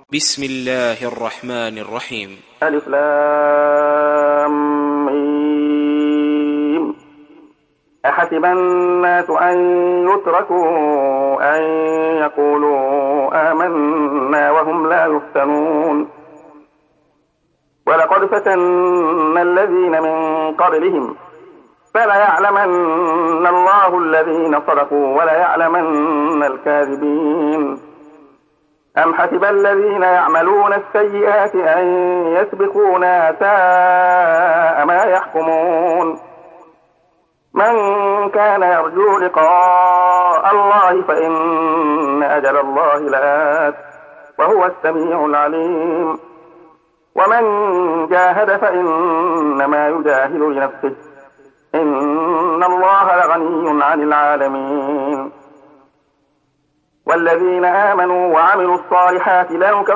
بسم الله الرحمن الرحيم. ألف لام ميم. أحسب الناس أن يتركوا أن يقولوا آمنا وهم لا يفتنون. ولقد فتنا الذين من قبلهم فليعلمن الله الذين صدقوا وليعلمن الكاذبين. أم حسب الذين يعملون السيئات أن يسبقونا ساء ما يحكمون. من كان يرجو لقاء الله فإن أجل الله لآت وهو السميع العليم. ومن جاهد فإنما يجاهد لنفسه إن الله لغني عن العالمين. والذين آمنوا وعملوا الصالحات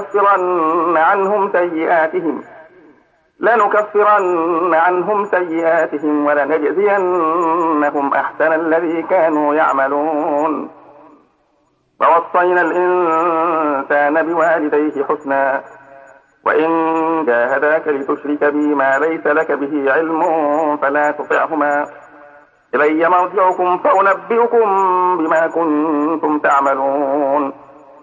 لنكفرن عنهم سيئاتهم ولنجزينهم أحسن الذي كانوا يعملون. ووصينا الإنسان بوالديه حسنا وإن جاهداك لتشرك بي ما ليس لك به علم فلا تطعهما إلي مرجعكم فأنبئكم بما كنتم تعملون.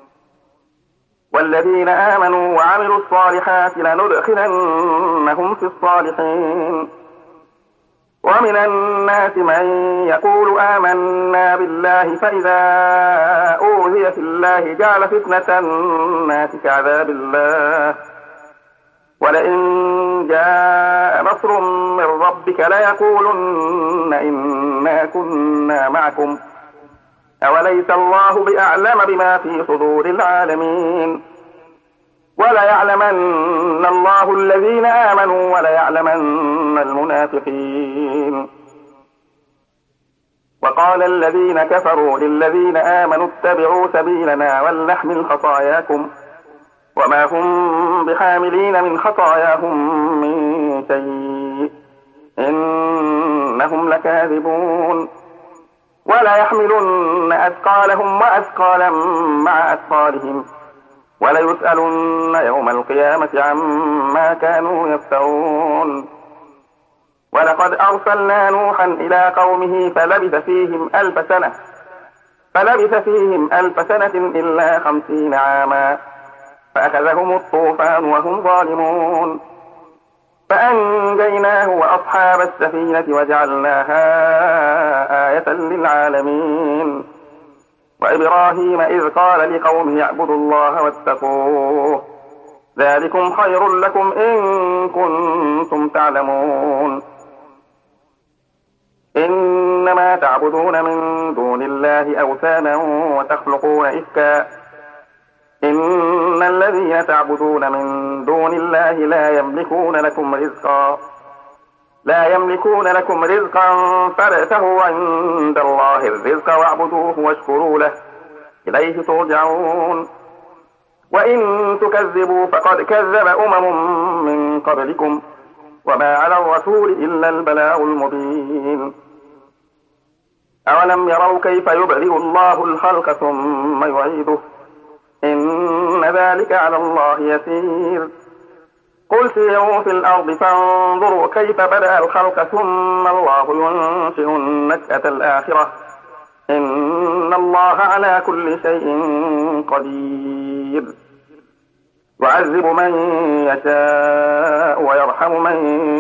والذين آمنوا وعملوا الصالحات لندخلنهم في الصالحين. ومن الناس من يقول آمنا بالله فإذا أوذي في الله جعل فتنة الناس كعذاب الله ولئن جاء نصر من ربك ليقولن إنا كنا معكم أوليس الله بأعلم بما في صدور العالمين. وليعلمن الله الذين آمنوا وليعلمن المنافقين. وقال الذين كفروا للذين آمنوا اتبعوا سبيلنا ولنحمل خطاياكم وما هم بحاملين من خطاياهم من شيء إنهم لكاذبون. ولا يحملن أثقالهم وأثقالا مع أثقالهم وليسألن يوم القيامة عما كانوا يفترون. ولقد أرسلنا نوحا إلى قومه فلبث فيهم ألف سنة إلا 50 عاما فأخذهم الطوفان وهم ظالمون. فأنجيناه وأصحاب السفينة وجعلناها آية للعالمين. وإبراهيم إذ قال لقومه اعبدوا الله واتقوه ذلكم خير لكم إن كنتم تعلمون. إنما تعبدون من دون الله أوثانا وتخلقون إفكا إن الذين تعبدون من دون الله لا يملكون لكم رزقا فابتغوا عند الله الرزق واعبدوه واشكروا له إليه ترجعون. وإن تكذبوا فقد كذب من قبلكم وما على الرسول إلا البلاغ المبين. أولم يروا كيف يبدئ الله الخلق ثم يعيده إن ذلك على الله يسير. قل سيروا في الأرض فانظروا كيف بدأ الخلق ثم الله ينشئ النشأة الآخرة إن الله على كل شيء قدير. يعذب من يشاء ويرحم من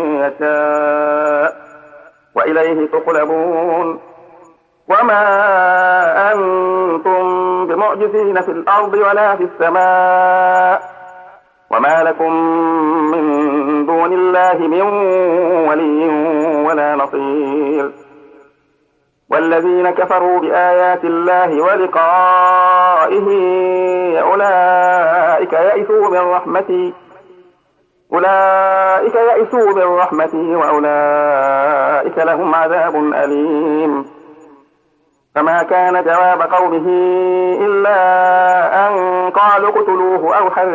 يشاء وإليه تقلبون. وما أنتم بمعجزين في الأرض ولا في السماء وما لكم من دون الله من ولي ولا نصير. والذين كفروا بآيات الله ولقائه أولئك يئسوا من رحمتي وأولئك لهم عذاب أليم. فما كان جواب قومه إلا أن قالوا اقتلوه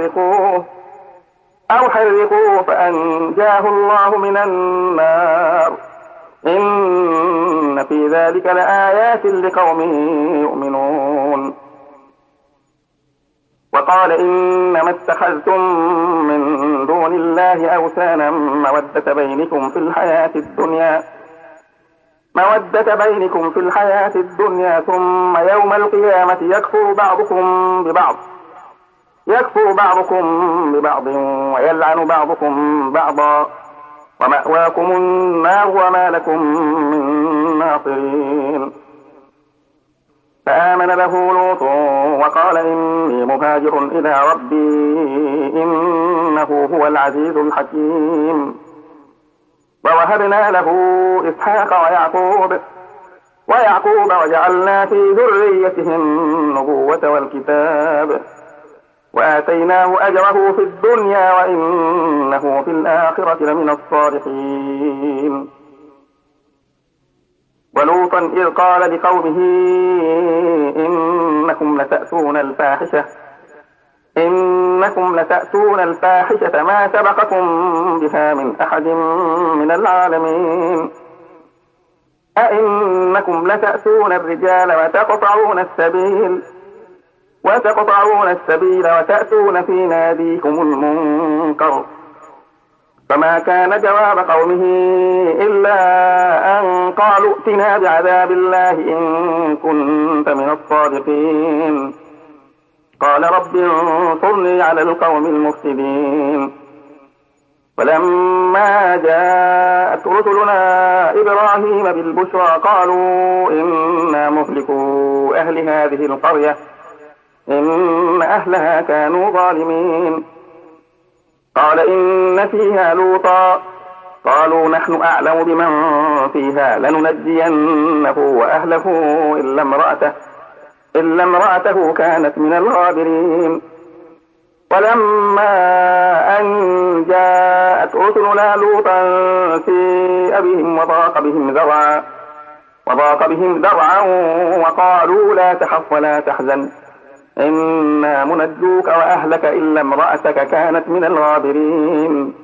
أو حرقوه فأنجاه الله من النار إن في ذلك لآيات لقوم يؤمنون. وقال إنما اتخذتم من دون الله أوثانا مودة بينكم في الحياة الدنيا ثم يوم القيامة يكفر بعضكم ببعض ويلعن بعضكم بعضا ومأواكم النار وما لكم من ناصرين. فآمن له لوط وقال إني مهاجر إلى ربي إنه هو العزيز الحكيم. ووهبنا له إسحاق ويعقوب وجعلنا في ذريته النبوة والكتاب وآتيناه أجره في الدنيا وإنه في الآخرة لمن الصالحين. ولوطا إذ قال لقومه إنكم لتأتون الفاحشة ما سبقكم بها من أحد من العالمين. أئنكم لتأتون الرجال وتقطعون السبيل وتأتون في ناديكم المنكر. فما كان جواب قومه إلا أن قالوا ائتنا بعذاب الله إن كنت من الصادقين. قال رب انصرني على القوم المفسدين. فلما جاءت رسلنا إبراهيم بالبشرى قالوا إنا مهلكو أهل هذه القرية إن أهلها كانوا ظالمين. قال إن فيها لوطا قالوا نحن أعلم بمن فيها لننجينه وأهله إلا امرأته كانت من الغابرين. ولما أن جاءت رسلنا لوطا سيء بهم وضاق بهم ذرعا وقالوا لا تخف ولا تحزن إنا منجوك وأهلك إلا امرأتك كانت من الغابرين.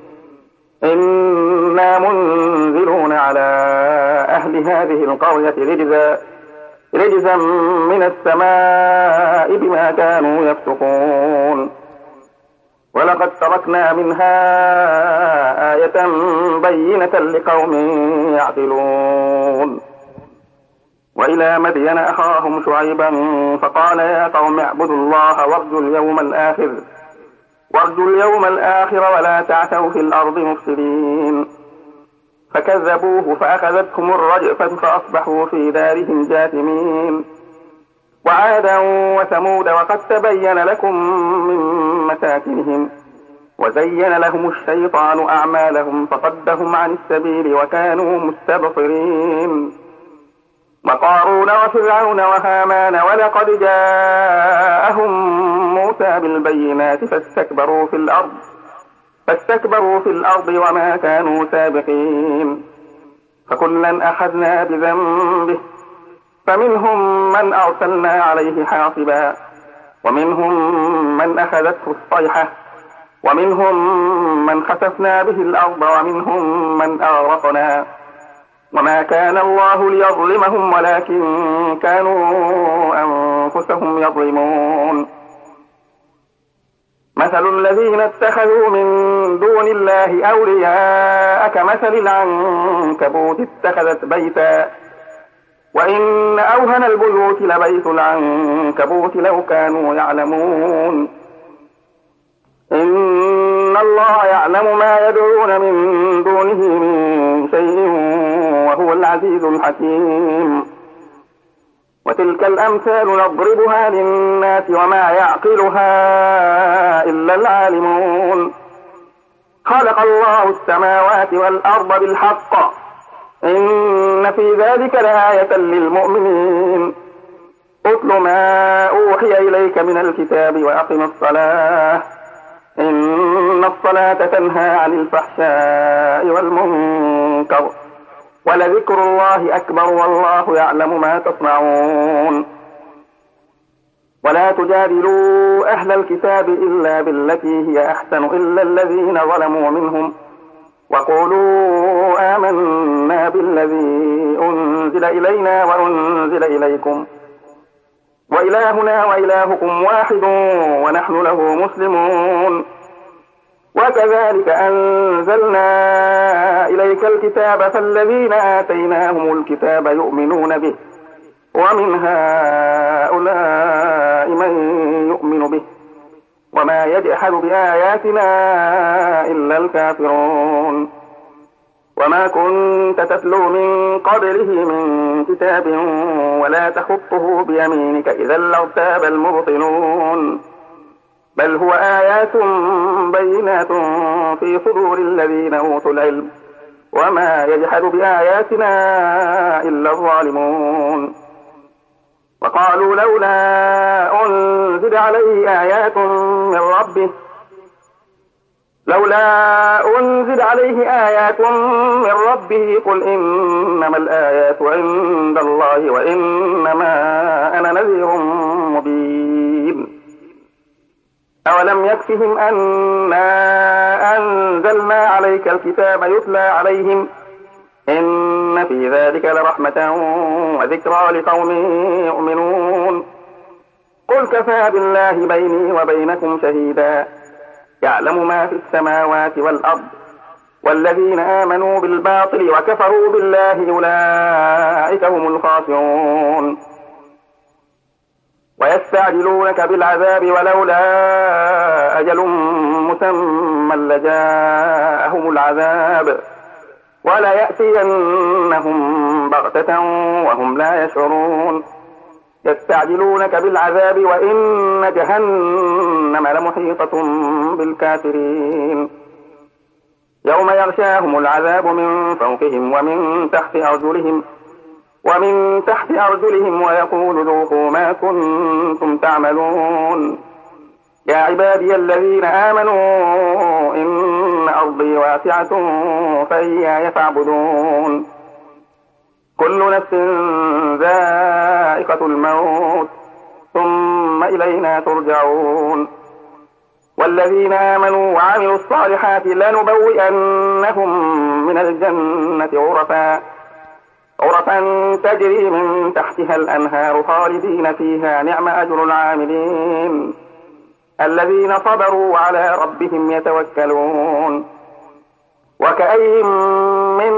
إنا منزلون على أهل هذه القرية رجزا من السماء بما كانوا يفسقون. ولقد تركنا منها آية بينة لقوم يعقلون. وإلى مدين أخاهم شعيبا فقال يا قوم اعبدوا الله وارجوا اليوم الآخر ولا تعثوا في الأرض مفسدين. فكذبوه فأخذتهم الرجفة فأصبحوا في دارهم جاثمين. وعادا وثمود وقد تبين لكم من مساكنهم وزين لهم الشيطان أعمالهم فصدهم عن السبيل وكانوا مستبصرين. وقارون وفرعون وهامان ولقد جاءهم موسى بالبينات فاستكبروا في الأرض وما كانوا سابقين. فكلا أخذنا بذنبه فمنهم من أرسلنا عليه حاصبا ومنهم من أخذته الصيحة ومنهم من خسفنا به الأرض ومنهم من أغرقنا. وما كان الله ليظلمهم ولكن كانوا أنفسهم يظلمون. مثل الذين اتخذوا من دون الله أولياء كمثل العنكبوت اتخذت بيتا وإن أوهن البيوت لبيت العنكبوت لو كانوا يعلمون. إن الله يعلم ما يدعون من دونه من شيء وهو العزيز الحكيم. وتلك الأمثال نضربها للناس وما يعقلها إلا العالمون. خلق الله السماوات والأرض بالحق إن في ذلك لآية للمؤمنين. اتل ما أوحي إليك من الكتاب وأقم الصلاة إن الصلاة تنهى عن الفحشاء والمنكر ولذكر الله أكبر والله يعلم ما تصنعون. ولا تجادلوا أهل الكتاب إلا بالتي هي أحسن إلا الذين ظلموا منهم وقولوا آمنا بالذي أنزل إلينا وأنزل إليكم وإلهنا وإلهكم واحد ونحن له مسلمون. وكذلك أنزلنا إليك الكتاب فالذين آتيناهم الكتاب يؤمنون به ومن هؤلاء من يؤمن به وما يجحد بآياتنا إلا الكافرون. وما كنت تتلو من قبله من كتاب ولا تخطه بيمينك إذا لارتاب المبطلون. بل هو آيات بينات في صدور الذين أوتوا العلم وما يجحد بآياتنا إلا الظالمون. وقالوا لولا أنزل عليه آيات من ربه قل إنما الآيات عند الله وإنما أنا نذير مبين. أولم يكفهم أنا أنزلنا عليك الكتاب يتلى عليهم إن في ذلك لرحمة وذكرى لقوم يؤمنون. قل كفى بالله بيني وبينكم شهيدا يعلم ما في السماوات والأرض والذين آمنوا بالباطل وكفروا بالله أولئك هم الخاسرون. ويستعجلونك بالعذاب ولولا أجل مسمى لجاءهم العذاب وليأتينهم بغتة وهم لا يشعرون. يستعجلونك بالعذاب وإن جهنم لمحيطة بالكافرين. يوم يغشاهم العذاب من فوقهم ومن تحت أرجلهم ويقول ذوقوا ما كنتم تعملون. يا عبادي الذين آمنوا إن أرضي واسعة فإياي فاعبدون. كل نفس ذائقة الموت ثم إلينا ترجعون. والذين آمنوا وعملوا الصالحات لنبوئنهم من الجنة غرفا تجري من تحتها الأنهار خالدين فيها نعم أجر العاملين الذين صبروا وعلى ربهم يتوكلون. وكأي من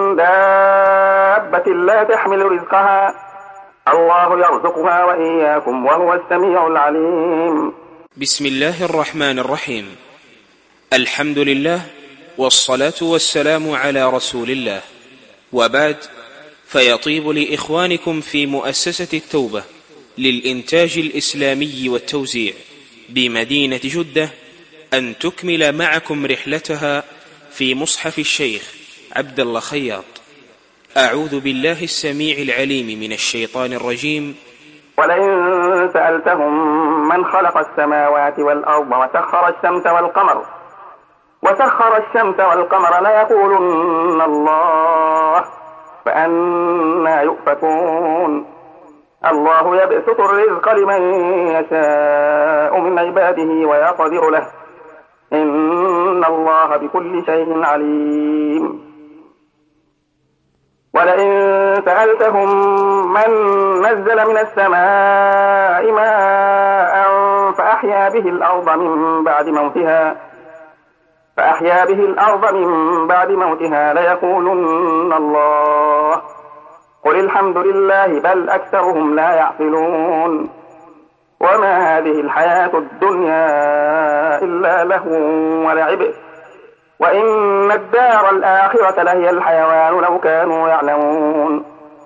دابة لا تحمل رزقها الله يرزقها وإياكم وهو السميع العليم. بسم الله الرحمن الرحيم. الحمد لله والصلاة والسلام على رسول الله، وبعد، فيطيب لإخوانكم في مؤسسة التوبة للإنتاج الإسلامي والتوزيع بمدينة جدة أن تكمل معكم رحلتها في مصحف الشيخ عبد الله خياط. أعوذ بالله السميع العليم من الشيطان الرجيم. ولئن سألتهم من خلق السماوات والأرض وسخر الشمس والقمر ليقولن الله فأنى يؤفكون. الله يبسط الرزق لمن يشاء من عباده ويقدر له إن الله بكل شيء عليم. ولئن سألتهم من نزل من السماء ماء فأحيا به الأرض من بعد موتها ليقولن الله قل الحمد لله بل أكثرهم لا يعقلون. وما هذه الحياة الدنيا إلا لهو ولعب وإن الدار الآخرة لهي الحيوان لو كانوا يعلمون.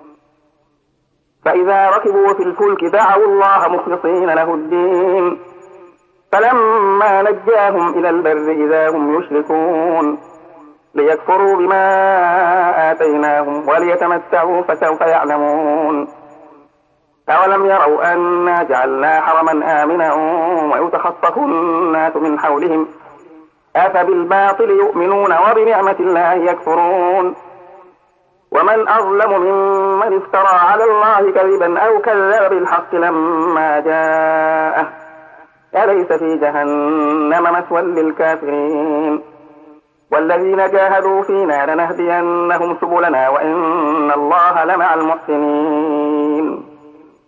فإذا ركبوا في الفلك دعوا الله مخلصين له الدين فلما نجاهم إلى البر إذا هم يشركون ليكفروا بما آتيناهم وليتمتعوا فسوف يعلمون. أولم يروا أنا جعلنا حرما آمنا ويتخطف الناس من حولهم أفبالباطل يؤمنون وبنعمة الله يكفرون. ومن أظلم ممن افترى على الله كذبا أو كذب بالحق لما جاءه أليس في جهنم مثوى للكافرين. والذين جاهدوا فينا لنهدينهم سبلنا وإن الله لمع المحسنين.